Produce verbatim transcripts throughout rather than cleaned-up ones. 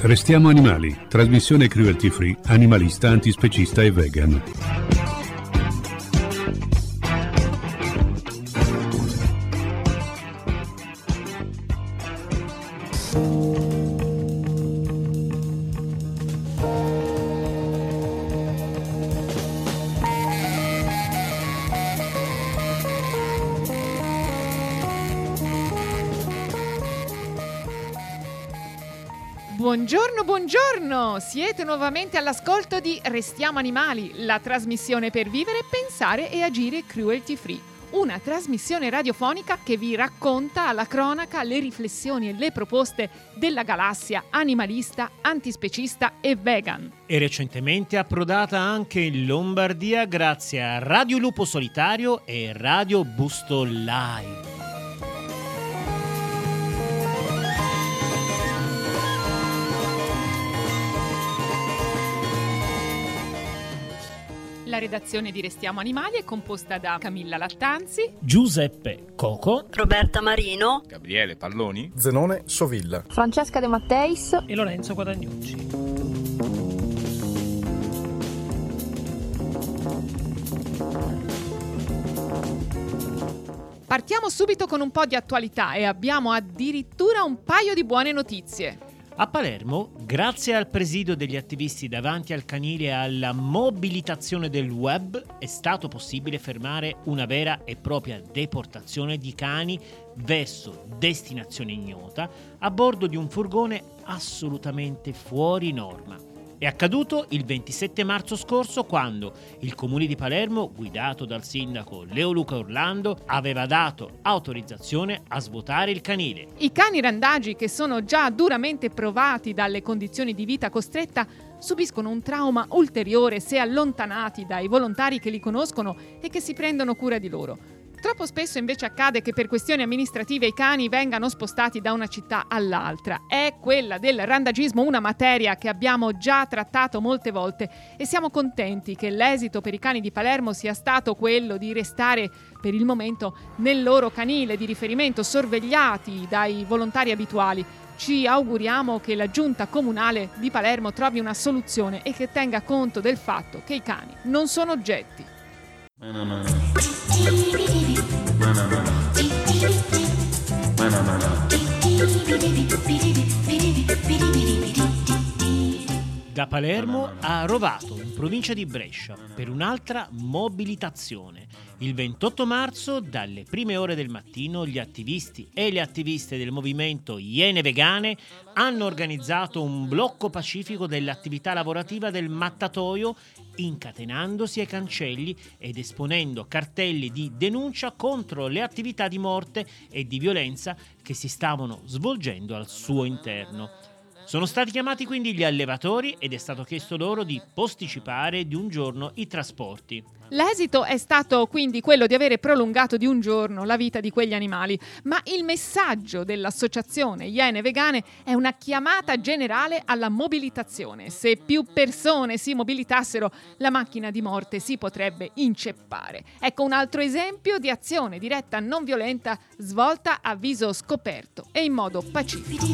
Restiamo animali, trasmissione cruelty free, animalista, antispecista e vegan. Buongiorno, buongiorno! Siete nuovamente all'ascolto di Restiamo Animali, la trasmissione per vivere, pensare e agire cruelty free. Una trasmissione radiofonica che vi racconta alla cronaca le riflessioni e le proposte della galassia animalista, antispecista e vegan. E recentemente approdata anche in Lombardia grazie a Radio Lupo Solitario e Radio Busto Live. La redazione di Restiamo Animali è composta da Camilla Lattanzi, Giuseppe Coco, Roberta Marino, Gabriele Palloni, Zenone Sovilla, Francesca De Matteis e Lorenzo Guadagnucci. Partiamo subito con un po' di attualità e abbiamo addirittura un paio di buone notizie. A Palermo, grazie al presidio degli attivisti davanti al canile e alla mobilitazione del web, è stato possibile fermare una vera e propria deportazione di cani verso destinazione ignota a bordo di un furgone assolutamente fuori norma. È accaduto il ventisette marzo scorso quando il comune di Palermo, guidato dal sindaco Leo Luca Orlando, aveva dato autorizzazione a svuotare il canile. I cani randagi, che sono già duramente provati dalle condizioni di vita costretta, subiscono un trauma ulteriore se allontanati dai volontari che li conoscono e che si prendono cura di loro. Troppo spesso invece accade che per questioni amministrative i cani vengano spostati da una città all'altra. È quella del randagismo una materia che abbiamo già trattato molte volte e siamo contenti che l'esito per i cani di Palermo sia stato quello di restare per il momento nel loro canile di riferimento, sorvegliati dai volontari abituali. Ci auguriamo che la giunta comunale di Palermo trovi una soluzione e che tenga conto del fatto che i cani non sono oggetti. Da Palermo a Rovato, in provincia di Brescia, per un'altra mobilitazione. Il ventotto marzo, dalle prime ore del mattino, gli attivisti e le attiviste del movimento Iene Vegane hanno organizzato un blocco pacifico dell'attività lavorativa del mattatoio, incatenandosi ai cancelli ed esponendo cartelli di denuncia contro le attività di morte e di violenza che si stavano svolgendo al suo interno. Sono stati chiamati quindi gli allevatori ed è stato chiesto loro di posticipare di un giorno i trasporti. L'esito è stato quindi quello di avere prolungato di un giorno la vita di quegli animali, ma il messaggio dell'associazione Iene Vegane è una chiamata generale alla mobilitazione. Se più persone si mobilitassero, la macchina di morte si potrebbe inceppare. Ecco un altro esempio di azione diretta non violenta svolta a viso scoperto e in modo pacifico.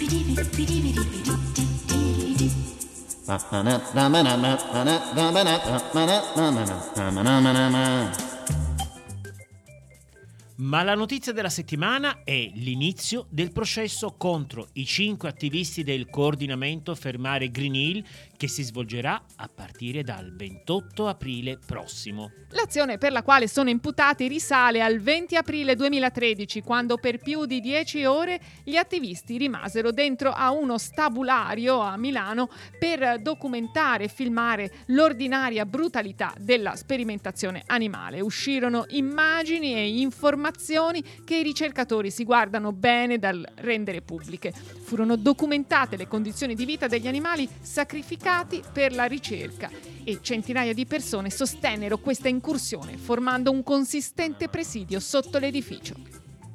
Ma la notizia della settimana è l'inizio del processo contro i cinque attivisti del coordinamento Fermare Green Hill, che si svolgerà a partire dal ventotto aprile prossimo. L'azione per la quale sono imputati risale al venti aprile duemilatredici, quando per più di dieci ore gli attivisti rimasero dentro a uno stabulario a Milano per documentare e filmare l'ordinaria brutalità della sperimentazione animale. Uscirono immagini e informazioni che i ricercatori si guardano bene dal rendere pubbliche. Furono documentate le condizioni di vita degli animali sacrificati per la ricerca e centinaia di persone sostennero questa incursione formando un consistente presidio sotto l'edificio.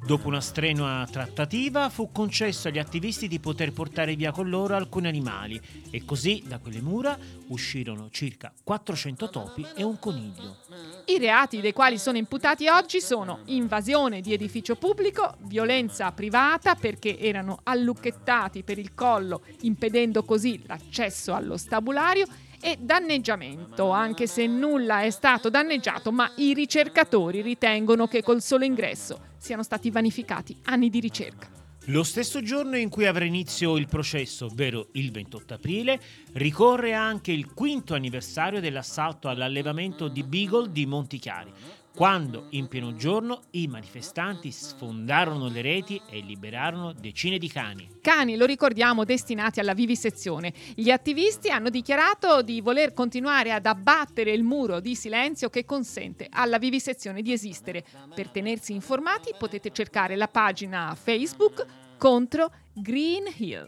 Dopo una strenua trattativa fu concesso agli attivisti di poter portare via con loro alcuni animali e così da quelle mura uscirono circa quattrocento topi e un coniglio. I reati dei quali sono imputati oggi sono invasione di edificio pubblico, violenza privata perché erano allucchettati per il collo impedendo così l'accesso allo stabulario e danneggiamento, anche se nulla è stato danneggiato, ma i ricercatori ritengono che col solo ingresso siano stati vanificati anni di ricerca. Lo stesso giorno in cui avrà inizio il processo, ovvero il ventotto aprile, ricorre anche il quinto anniversario dell'assalto all'allevamento di Beagle di Montichiari, quando in pieno giorno i manifestanti sfondarono le reti e liberarono decine di cani. Cani, lo ricordiamo, destinati alla vivisezione. Gli attivisti hanno dichiarato di voler continuare ad abbattere il muro di silenzio che consente alla vivisezione di esistere. Per tenersi informati potete cercare la pagina Facebook contro Green Hill.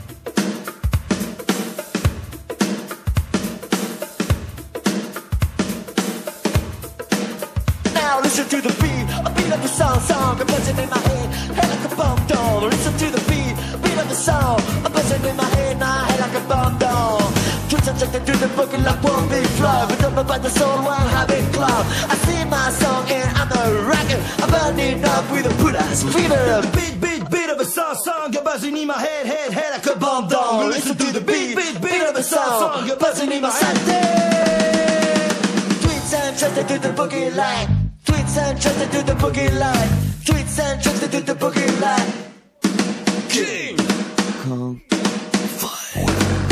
Now listen to the beat, a beat of the song, song, a buzzing in my head, head like a bomb down. Listen to the beat, beat of the song, a buzzing in my head, my head like a bomb down. Twitch and check to the boogie like one big flow, but don't about the soul, one habit club. I sing my song and I'm a rocker, I'm burning up with a put-ass fever. Beat, beat, beat of a song, song, a buzzing in my head, head, head like a bomb down. Listen to the beat, beat, beat of a song, song, a buzzing in my head. Twitch and check to the boogie line. Tweets and tricks to do the boogie line. Tweets and tricks to do the boogie line. King Kong Fire.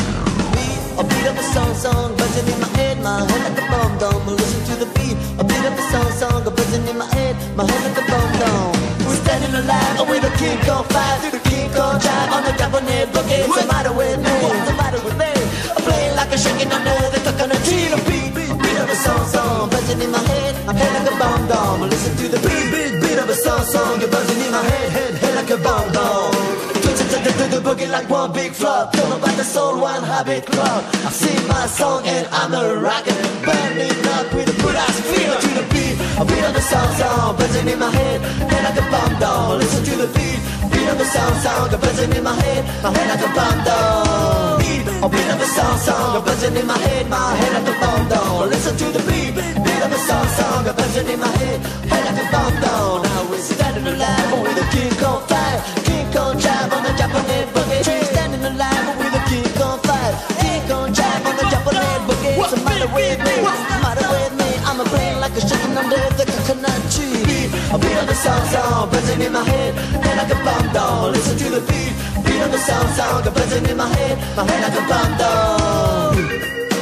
A beat of a song, song, buzzing in my head, my head like a bomb dome. Listen to the beat, a beat of a song, song, buzzing in my head, my head like a bomb dome. We're standing alive with a King Kong Fire, through the King Kong drive on the Japanese boogie. What's the matter with me? What's the matter with me? I'm playing like a shaking under the coconut tree. The beat, beat, beat of a song, song, buzzing in my head, my head like a bomb dome. Listen to the beat, beat, beat of a song, song, you're buzzing in my head, head, head like a bomb dome. Twitching to the, to the boogie like one big flop. Don't know about the soul, one habit club. I sing my song and I'm a rocker, burning up with a good ass feel. To the beat, a beat of the song, song, buzzing in my head, head like a bomb dome. Listen to the beat, beat of the song, song, buzzing in my head, my head like a bomb dome. Beat, a beat of the song, song, buzzing in my head, my head like a bomb dome. Listen to the beat, beat of the song, song, buzzing in my head, head like a bomb dome. Now we're standing alive with a King Kong fire, King Kong drive on the Japanese boogie. We're standing alive with a King Kong fire, King Kong drive on the Japanese boogie. What's the matter with me? What's the matter with me? I'm a brain like a shaking under the coconut tree. Beat, a beat of the song, song, buzzing in my head, head like a bomb dome. Listen to the beat, beat of the song, song, buzzing in my head, my head like a bomb dome.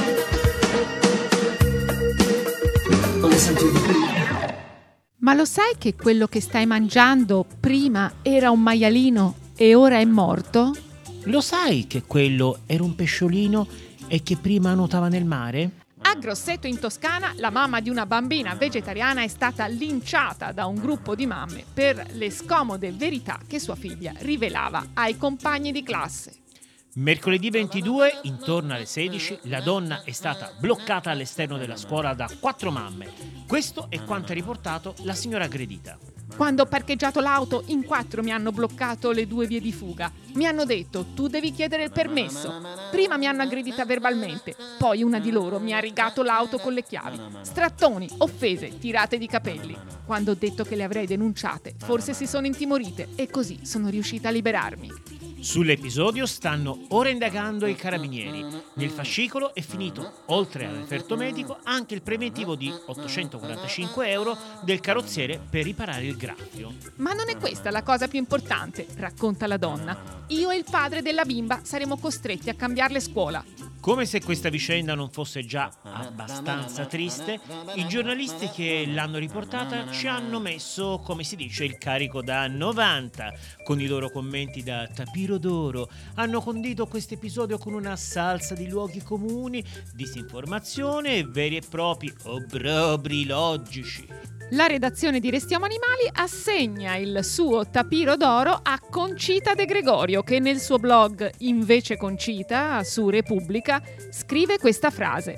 Listen to the beat. Ma lo sai che quello che stai mangiando prima era un maialino e ora è morto? Lo sai che quello era un pesciolino e che prima nuotava nel mare? A Grosseto in Toscana la mamma di una bambina vegetariana è stata linciata da un gruppo di mamme per le scomode verità che sua figlia rivelava ai compagni di classe. Mercoledì ventidue, intorno alle sedici, la donna è stata bloccata all'esterno della scuola da quattro mamme. Questo è quanto ha riportato la signora aggredita. Quando ho parcheggiato l'auto, in quattro mi hanno bloccato le due vie di fuga. Mi hanno detto, tu devi chiedere il permesso. Prima mi hanno aggredita verbalmente, poi una di loro mi ha rigato l'auto con le chiavi. Strattoni, offese, tirate di capelli. Quando ho detto che le avrei denunciate, forse si sono intimorite e così sono riuscita a liberarmi. Sull'episodio stanno ora indagando i carabinieri. Nel fascicolo è finito, oltre al referto medico, anche il preventivo di ottocentoquarantacinque euro del carrozziere per riparare il graffio. Ma non è questa la cosa più importante, racconta la donna. Io e il padre della bimba saremo costretti a cambiarle scuola. Come se questa vicenda non fosse già abbastanza triste, i giornalisti che l'hanno riportata ci hanno messo, come si dice, il carico da novanta, con i loro commenti da tapiro d'oro. Hanno condito questo episodio con una salsa di luoghi comuni, disinformazione e veri e propri obbrobri logici. La redazione di Restiamo Animali assegna il suo tapiro d'oro a Concita De Gregorio, che nel suo blog Invece Concita, su Repubblica, scrive questa frase.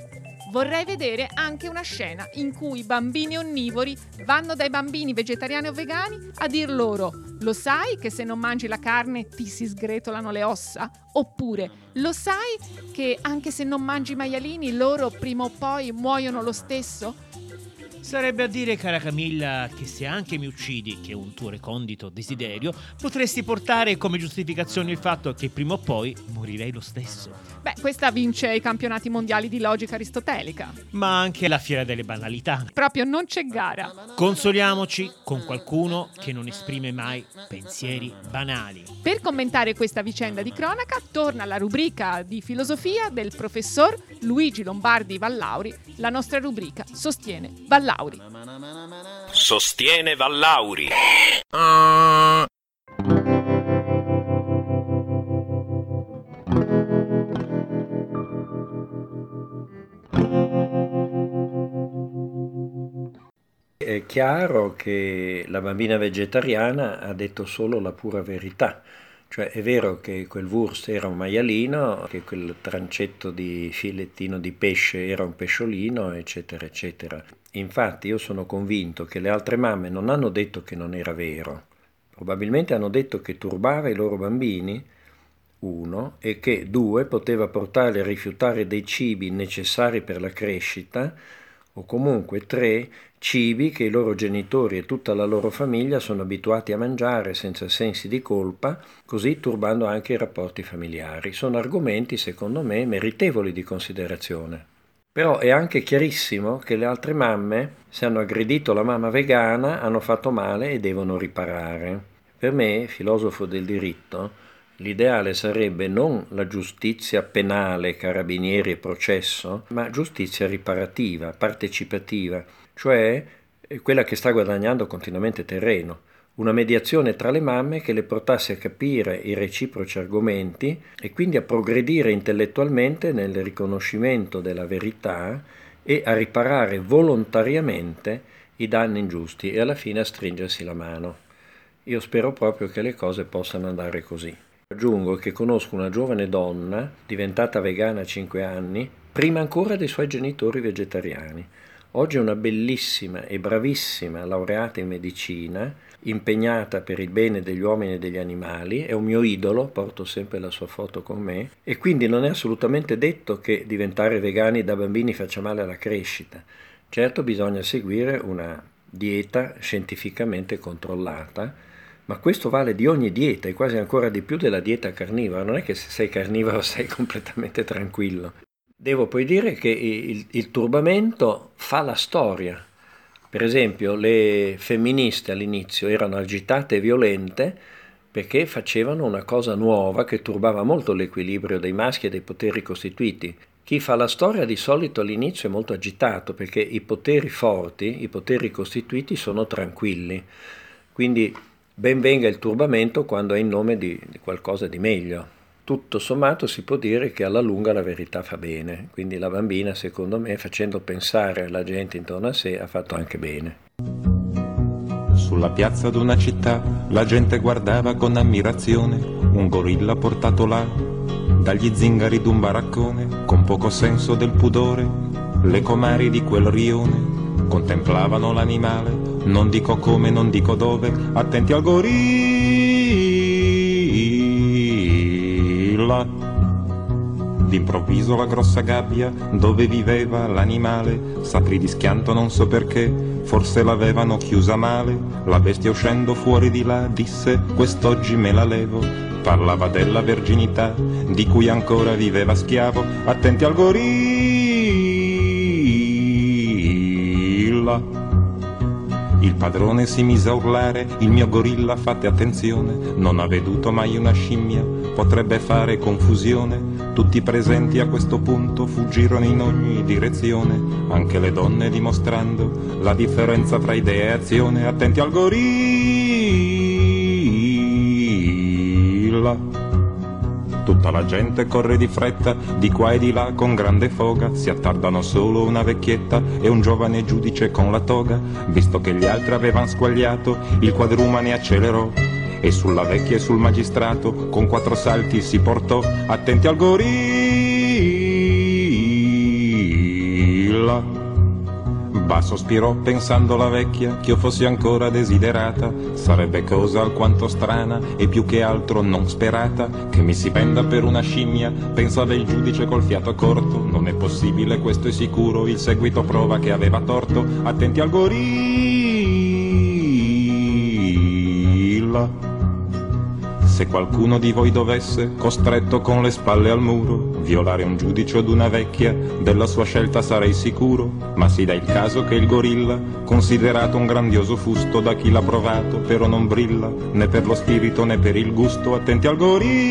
Vorrei vedere anche una scena in cui i bambini onnivori vanno dai bambini vegetariani o vegani a dir loro: lo sai che se non mangi la carne ti si sgretolano le ossa? Oppure lo sai che anche se non mangi i maialini loro prima o poi muoiono lo stesso? Sarebbe a dire, cara Camilla, che se anche mi uccidi, che è un tuo recondito desiderio, potresti portare come giustificazione il fatto che prima o poi morirei lo stesso. Beh, questa vince i campionati mondiali di logica aristotelica. Ma anche la fiera delle banalità. Proprio non c'è gara. Consoliamoci con qualcuno che non esprime mai pensieri banali. Per commentare questa vicenda di cronaca torna la rubrica di filosofia del professor Luigi Lombardi Vallauri, la nostra rubrica Sostiene Vallauri. Sostiene Vallauri. È chiaro che la bambina vegetariana ha detto solo la pura verità. Cioè è vero che quel wurst era un maialino, che quel trancetto di filettino di pesce era un pesciolino, eccetera, eccetera. Infatti io sono convinto che le altre mamme non hanno detto che non era vero. Probabilmente hanno detto che turbava i loro bambini, uno, e che, due, poteva portarli a rifiutare dei cibi necessari per la crescita, o comunque, tre, cibi che i loro genitori e tutta la loro famiglia sono abituati a mangiare senza sensi di colpa, così turbando anche i rapporti familiari. Sono argomenti, secondo me, meritevoli di considerazione. Però è anche chiarissimo che le altre mamme, se hanno aggredito la mamma vegana, hanno fatto male e devono riparare. Per me, filosofo del diritto, l'ideale sarebbe non la giustizia penale, carabinieri e processo, ma giustizia riparativa, partecipativa, cioè quella che sta guadagnando continuamente terreno, una mediazione tra le mamme che le portasse a capire i reciproci argomenti e quindi a progredire intellettualmente nel riconoscimento della verità e a riparare volontariamente i danni ingiusti e alla fine a stringersi la mano. Io spero proprio che le cose possano andare così. Aggiungo che conosco una giovane donna, diventata vegana a cinque anni, prima ancora dei suoi genitori vegetariani. Oggi è una bellissima e bravissima laureata in medicina, impegnata per il bene degli uomini e degli animali, è un mio idolo, porto sempre la sua foto con me, e quindi non è assolutamente detto che diventare vegani da bambini faccia male alla crescita. Certo bisogna seguire una dieta scientificamente controllata, ma questo vale di ogni dieta e quasi ancora di più della dieta carnivora. Non è che se sei carnivoro sei completamente tranquillo. Devo poi dire che il, il turbamento fa la storia. Per esempio, le femministe all'inizio erano agitate e violente perché facevano una cosa nuova che turbava molto l'equilibrio dei maschi e dei poteri costituiti. Chi fa la storia di solito all'inizio è molto agitato perché i poteri forti, i poteri costituiti sono tranquilli. Quindi ben venga il turbamento quando è in nome di, di qualcosa di meglio. Tutto sommato si può dire che alla lunga la verità fa bene, quindi la bambina, secondo me, facendo pensare alla gente intorno a sé, ha fatto anche bene. Sulla piazza d'una città la gente guardava con ammirazione un gorilla portato là dagli zingari d'un baraccone, con poco senso del pudore. Le comari di quel rione contemplavano l'animale, non dico come, non dico dove, attenti al gorilla. D'improvviso la grossa gabbia dove viveva l'animale s'aprì di schianto, non so perché, forse l'avevano chiusa male. La bestia uscendo fuori di là disse: quest'oggi me la levo. Parlava della verginità di cui ancora viveva schiavo. Attenti al gorilla. Il padrone si mise a urlare: il mio gorilla, fate attenzione, non ha veduto mai una scimmia, potrebbe fare confusione. Tutti presenti a questo punto fuggirono in ogni direzione, anche le donne dimostrando la differenza tra idea e azione. Attenti al gorilla. Tutta la gente corre di fretta, di qua e di là con grande foga. Si attardano solo una vecchietta e un giovane giudice con la toga. Visto che gli altri avevano squagliato, il quadrumane accelerò e sulla vecchia e sul magistrato con quattro salti si portò. Attenti al gorilla. Va, sospirò pensando la vecchia, che io fossi ancora desiderata, sarebbe cosa alquanto strana e più che altro non sperata, che mi si penda per una scimmia, pensava il giudice col fiato corto, non è possibile, questo è sicuro, il seguito prova che aveva torto, attenti al gorilla. Se qualcuno di voi dovesse, costretto con le spalle al muro, violare un giudice od una vecchia, della sua scelta sarei sicuro, ma si dà il caso che il gorilla, considerato un grandioso fusto da chi l'ha provato, però non brilla, né per lo spirito né per il gusto, attenti al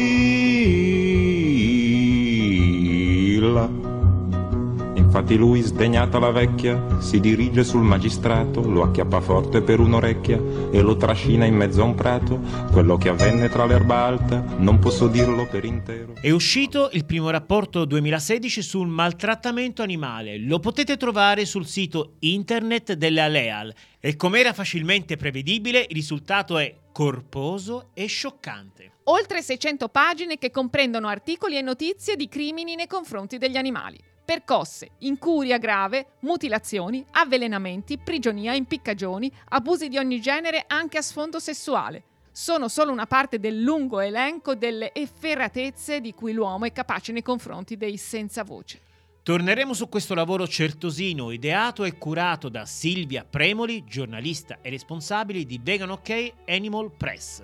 gorilla. Infatti lui, sdegnata la vecchia, si dirige sul magistrato, lo acchiappa forte per un'orecchia e lo trascina in mezzo a un prato. Quello che avvenne tra l'erba alta non posso dirlo per intero. È uscito il primo rapporto duemilasedici sul maltrattamento animale. Lo potete trovare sul sito internet della Leal e, come era facilmente prevedibile, il risultato è corposo e scioccante. Oltre seicento pagine che comprendono articoli e notizie di crimini nei confronti degli animali. Percosse, incuria grave, mutilazioni, avvelenamenti, prigionia, impiccagioni, abusi di ogni genere anche a sfondo sessuale. Sono solo una parte del lungo elenco delle efferatezze di cui l'uomo è capace nei confronti dei senza voce. Torneremo su questo lavoro certosino, ideato e curato da Silvia Premoli, giornalista e responsabile di Vegan OK Animal Press.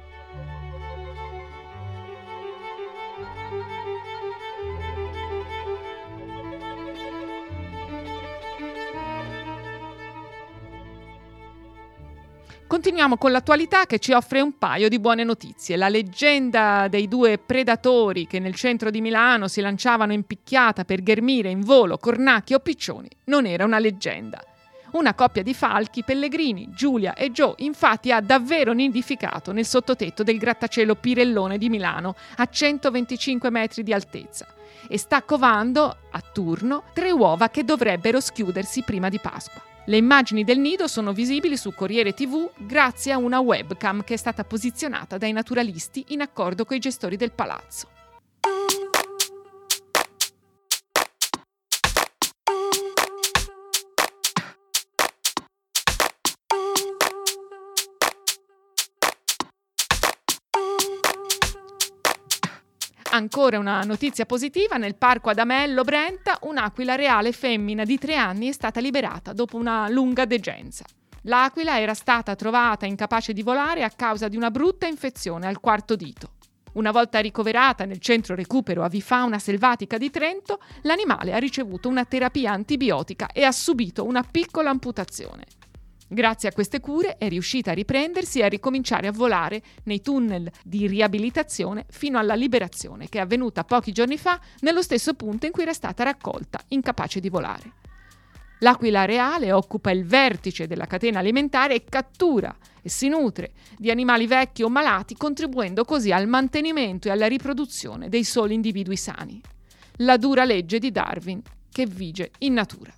Continuiamo con l'attualità che ci offre un paio di buone notizie. La leggenda dei due predatori che nel centro di Milano si lanciavano in picchiata per ghermire in volo cornacchi o piccioni non era una leggenda. Una coppia di falchi pellegrini, Giulia e Joe, infatti ha davvero nidificato nel sottotetto del grattacielo Pirellone di Milano a centoventicinque metri di altezza e sta covando a turno tre uova che dovrebbero schiudersi prima di Pasqua. Le immagini del nido sono visibili su Corriere tivù grazie a una webcam che è stata posizionata dai naturalisti in accordo con i gestori del palazzo. Ancora una notizia positiva: nel parco ad Amello Brenta un'aquila reale femmina di tre anni è stata liberata dopo una lunga degenza. L'aquila era stata trovata incapace di volare a causa di una brutta infezione al quarto dito. Una volta ricoverata nel centro recupero avifauna selvatica di Trento, l'animale ha ricevuto una terapia antibiotica e ha subito una piccola amputazione. Grazie a queste cure è riuscita a riprendersi e a ricominciare a volare nei tunnel di riabilitazione fino alla liberazione, che è avvenuta pochi giorni fa nello stesso punto in cui era stata raccolta, incapace di volare. L'aquila reale occupa il vertice della catena alimentare e cattura e si nutre di animali vecchi o malati, contribuendo così al mantenimento e alla riproduzione dei soli individui sani. La dura legge di Darwin che vige in natura.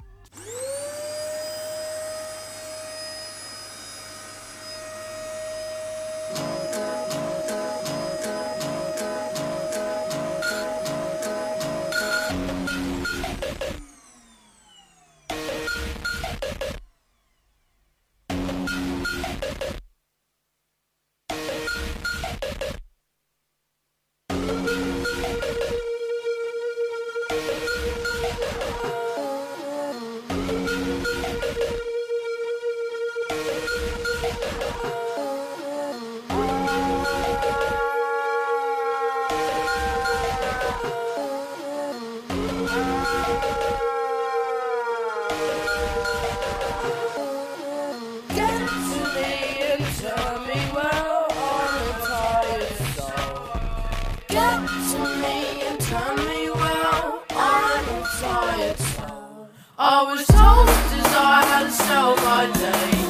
I was told as I had to sell my day.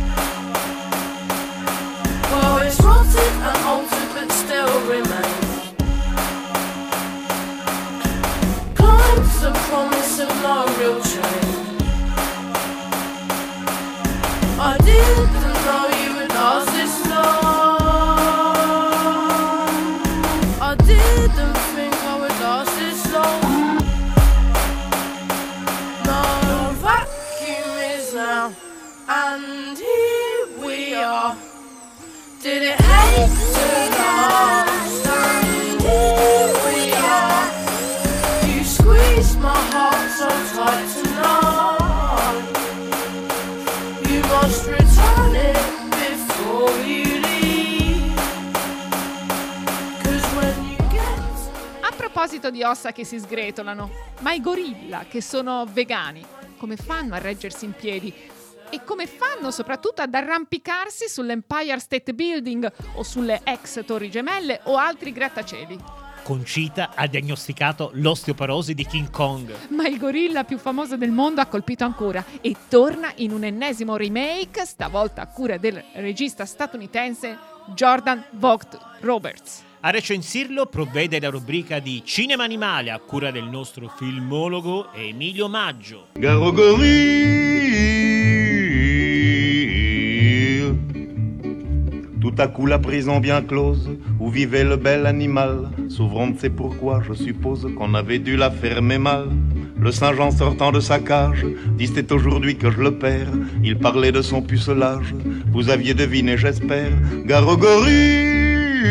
Well, it's rotted and altered but still remains. Climbed to the promise of no real change. I didn't know you would last this long. I didn't think I would last this long. No vacuum is And here we are. Did it hate to last? And here we are. You squeezed my heart so tight tonight. You must return it before you leave. 'Cause when you get... A proposito di ossa che si sgretolano, ma i gorilla che sono vegani, come fanno a reggersi in piedi? E come fanno soprattutto ad arrampicarsi sull'Empire State Building o sulle ex Torri Gemelle o altri grattacieli? Conchita ha diagnosticato l'osteoporosi di King Kong. Ma il gorilla più famoso del mondo ha colpito ancora e torna in un ennesimo remake, stavolta a cura del regista statunitense Jordan Vogt Roberts. A recensirlo provvede la rubrica di Cinema Animale a cura del nostro filmologo Emilio Maggio. Garogorille. Tout à coup la prison bien close, où vivait le bel animal, s'ouvrant ne sait pourquoi, je suppose qu'on avait dû la fermer mal. Le singe en sortant de sa cage, dit c'est aujourd'hui que je le perds. Il parlait de son pucelage, vous aviez deviné j'espère. Garogorille.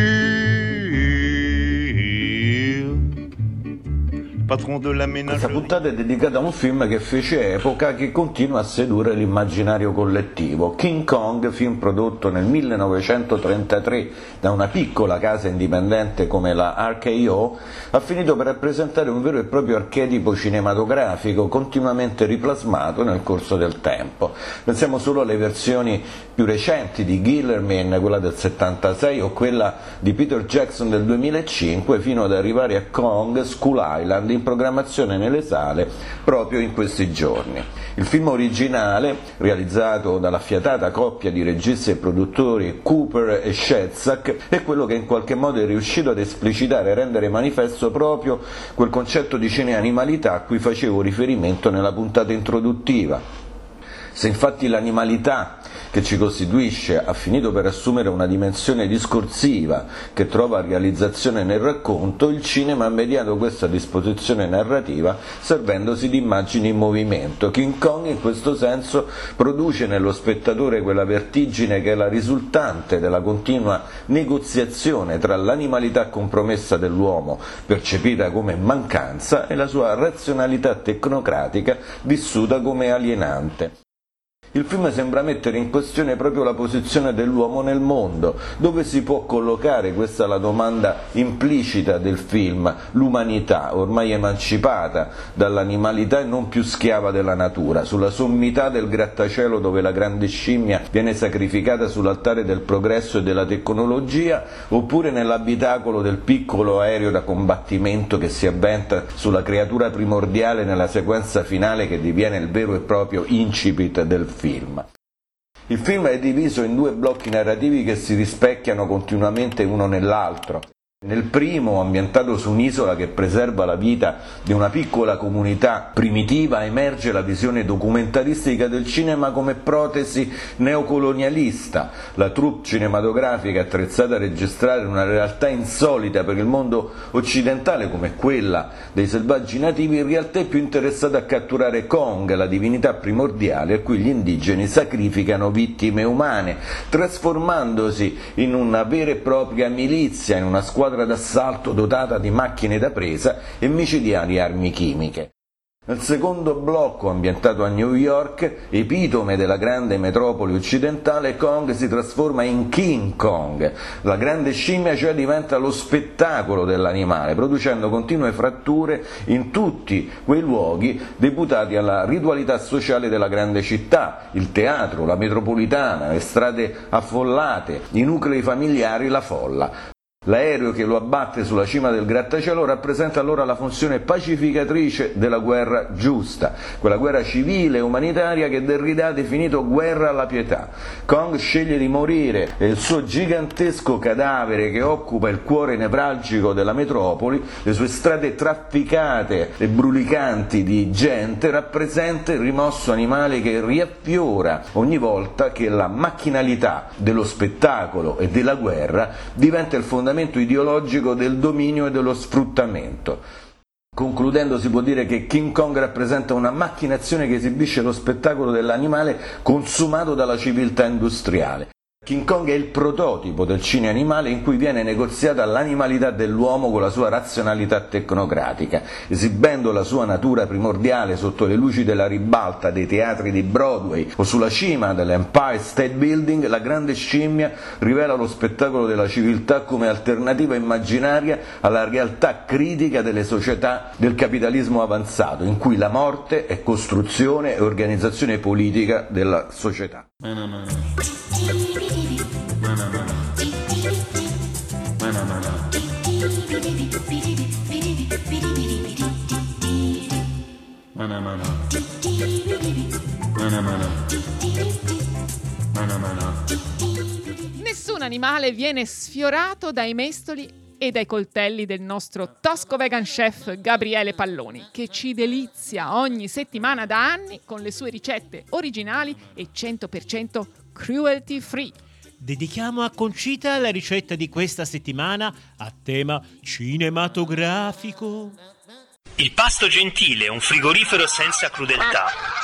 Questa puntata è dedicata a un film che fece epoca, che continua a sedurre l'immaginario collettivo. King Kong, film prodotto nel millenovecentotrentatré da una piccola casa indipendente come la R K O, ha finito per rappresentare un vero e proprio archetipo cinematografico continuamente riplasmato nel corso del tempo. Pensiamo solo alle versioni più recenti di Guillermin, quella del settantasei, o quella di Peter Jackson del duemilacinque, fino ad arrivare a Kong Skull Island, in programmazione nelle sale proprio in questi giorni. Il film originale, realizzato dall'affiatata coppia di registi e produttori Cooper e Shetzak, è quello che in qualche modo è riuscito ad esplicitare e rendere manifesto proprio quel concetto di cineanimalità a cui facevo riferimento nella puntata introduttiva. Se infatti l'animalità che ci costituisce ha finito per assumere una dimensione discorsiva che trova realizzazione nel racconto, il cinema ha mediato questa disposizione narrativa servendosi di immagini in movimento. King Kong in questo senso produce nello spettatore quella vertigine che è la risultante della continua negoziazione tra l'animalità compromessa dell'uomo, percepita come mancanza, e la sua razionalità tecnocratica vissuta come alienante. Il film sembra mettere in questione proprio la posizione dell'uomo nel mondo. Dove si può collocare, questa è la domanda implicita del film, l'umanità, ormai emancipata dall'animalità e non più schiava della natura? Sulla sommità del grattacielo dove la grande scimmia viene sacrificata sull'altare del progresso e della tecnologia, oppure nell'abitacolo del piccolo aereo da combattimento che si avventa sulla creatura primordiale nella sequenza finale che diviene il vero e proprio incipit del film? Film. Il film è diviso in due blocchi narrativi che si rispecchiano continuamente uno nell'altro. Nel primo, ambientato su un'isola che preserva la vita di una piccola comunità primitiva, emerge la visione documentaristica del cinema come protesi neocolonialista. La troupe cinematografica attrezzata a registrare una realtà insolita per il mondo occidentale come quella dei selvaggi nativi, in realtà è più interessata a catturare Kong, la divinità primordiale a cui gli indigeni sacrificano vittime umane, trasformandosi in una vera e propria milizia, in una squadra d'assalto dotata di macchine da presa e micidiali armi chimiche. Nel secondo blocco, ambientato a New York, epitome della grande metropoli occidentale, Kong si trasforma in King Kong. La grande scimmia cioè diventa lo spettacolo dell'animale, producendo continue fratture in tutti quei luoghi deputati alla ritualità sociale della grande città: il teatro, la metropolitana, le strade affollate, i nuclei familiari, la folla. L'aereo che lo abbatte sulla cima del grattacielo rappresenta allora la funzione pacificatrice della guerra giusta, quella guerra civile e umanitaria che Derrida ha definito guerra alla pietà. Kong sceglie di morire e il suo gigantesco cadavere, che occupa il cuore nevralgico della metropoli, le sue strade trafficate e brulicanti di gente, rappresenta il rimosso animale che riaffiora ogni volta che la macchinalità dello spettacolo e della guerra diventa il fondamento ideologico del dominio e dello sfruttamento. Concludendo, si può dire che King Kong rappresenta una macchinazione che esibisce lo spettacolo dell'animale consumato dalla civiltà industriale. King Kong è il prototipo del cinema animale in cui viene negoziata l'animalità dell'uomo con la sua razionalità tecnocratica, esibendo la sua natura primordiale sotto le luci della ribalta dei teatri di Broadway o sulla cima dell'Empire State Building. La grande scimmia rivela lo spettacolo della civiltà come alternativa immaginaria alla realtà critica delle società del capitalismo avanzato, in cui la morte è costruzione e organizzazione politica della società. Nessun animale viene sfiorato dai mestoli e dai coltelli del nostro tosco vegan chef Gabriele Palloni, che ci delizia ogni settimana da anni con le sue ricette originali e cento per cento cruelty free. Dedichiamo a Concita la ricetta di questa settimana a tema cinematografico. Il pasto gentile, un frigorifero senza crudeltà.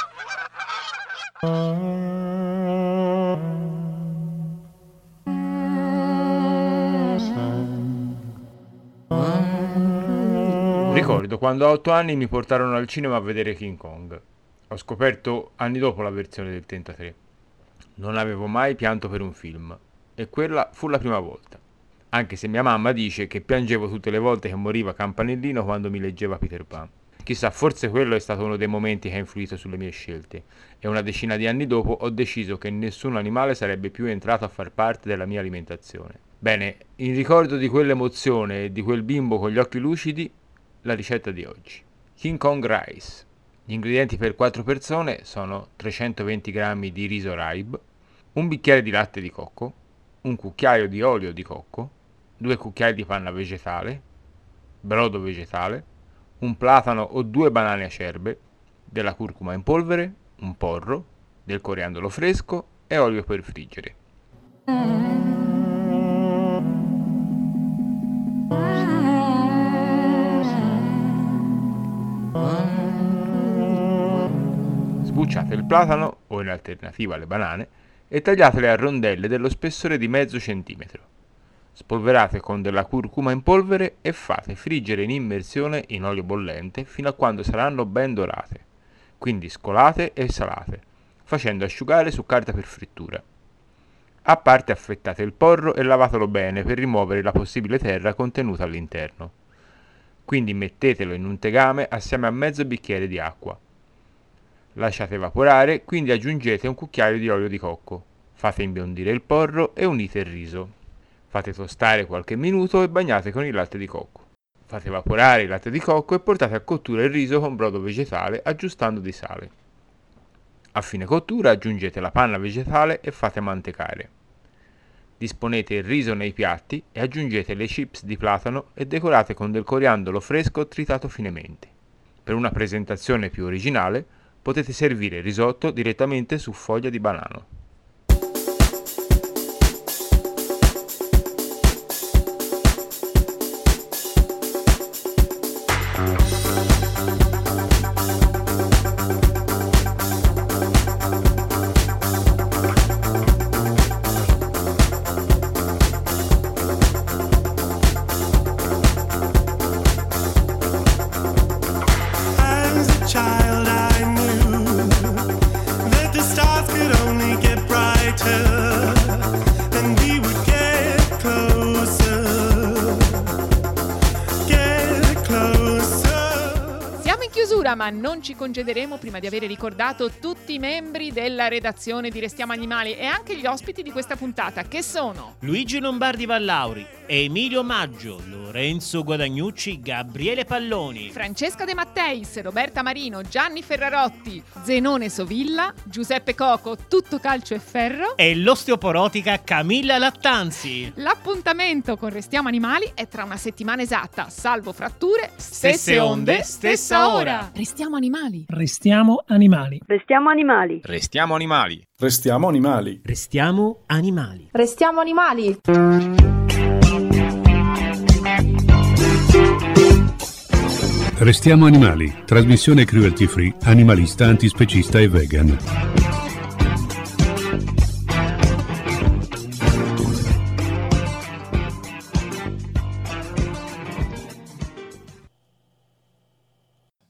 Ricordo quando a otto anni mi portarono al cinema a vedere King Kong. Ho scoperto anni dopo la versione del trentatré. Non avevo mai pianto per un film, e quella fu la prima volta. Anche se mia mamma dice che piangevo tutte le volte che moriva Campanellino quando mi leggeva Peter Pan. Chissà, forse quello è stato uno dei momenti che ha influito sulle mie scelte, e una decina di anni dopo ho deciso che nessun animale sarebbe più entrato a far parte della mia alimentazione. Bene, in ricordo di quell'emozione e di quel bimbo con gli occhi lucidi, la ricetta di oggi. King Kong Rice. Gli ingredienti per quattro persone sono trecentoventi grammi di riso Raib, un bicchiere di latte di cocco, un cucchiaio di olio di cocco, due cucchiai di panna vegetale, brodo vegetale, un platano o due banane acerbe, della curcuma in polvere, un porro, del coriandolo fresco e olio per friggere. Sbucciate il platano, o in alternativa le banane, e tagliatele a rondelle dello spessore di mezzo centimetro. Spolverate con della curcuma in polvere e fate friggere in immersione in olio bollente fino a quando saranno ben dorate. Quindi scolate e salate, facendo asciugare su carta per frittura. A parte affettate il porro e lavatelo bene per rimuovere la possibile terra contenuta all'interno. Quindi mettetelo in un tegame assieme a mezzo bicchiere di acqua. Lasciate evaporare, quindi aggiungete un cucchiaio di olio di cocco. Fate imbiondire il porro e unite il riso. Fate tostare qualche minuto e bagnate con il latte di cocco. Fate evaporare il latte di cocco e portate a cottura il riso con brodo vegetale aggiustando di sale. A fine cottura aggiungete la panna vegetale e fate mantecare. Disponete il riso nei piatti e aggiungete le chips di platano e decorate con del coriandolo fresco tritato finemente. Per una presentazione più originale, potete servire il risotto direttamente su foglia di banano. Ma non ci congederemo prima di avere ricordato tutti i membri della redazione di Restiamo Animali e anche gli ospiti di questa puntata, che sono Luigi Lombardi Vallauri, Emilio Maggio, Lorenzo Guadagnucci, Gabriele Palloni, Francesca De Matteis, Roberta Marino, Gianni Ferrarotti, Zenone Sovilla, Giuseppe Coco, Tutto Calcio e Ferro e l'osteoporotica Camilla Lattanzi. L'appuntamento con Restiamo Animali è tra una settimana esatta, salvo fratture, stesse, stesse onde, stessa ora. Restiamo animali. Restiamo animali. Restiamo animali. Restiamo animali. Restiamo animali. Restiamo animali. Restiamo animali. Restiamo animali, trasmissione cruelty free, animalista, antispecista e vegan.